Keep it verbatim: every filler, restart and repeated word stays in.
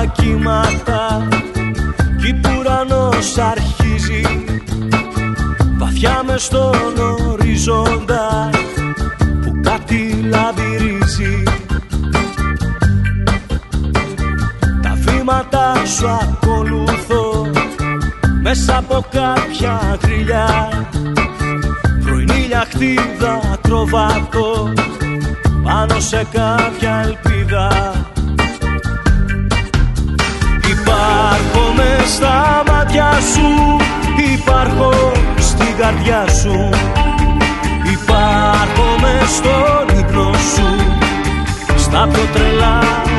κύματα κι που ουρανός αρχίζει βαθιά μες στον οριζόντα που κάτι λαμπυρίζει. Τα βήματα σου ακολουθώ μέσα από κάποια γριλιά, πρωινή λιαχτίδα ακροβατώ πάνω σε κάποια ελπίδα. Υπάρχω μες στα μάτια σου, υπάρχω στην καρδιά σου, υπάρχω μες στον ύπνο σου, στα πιο τρελά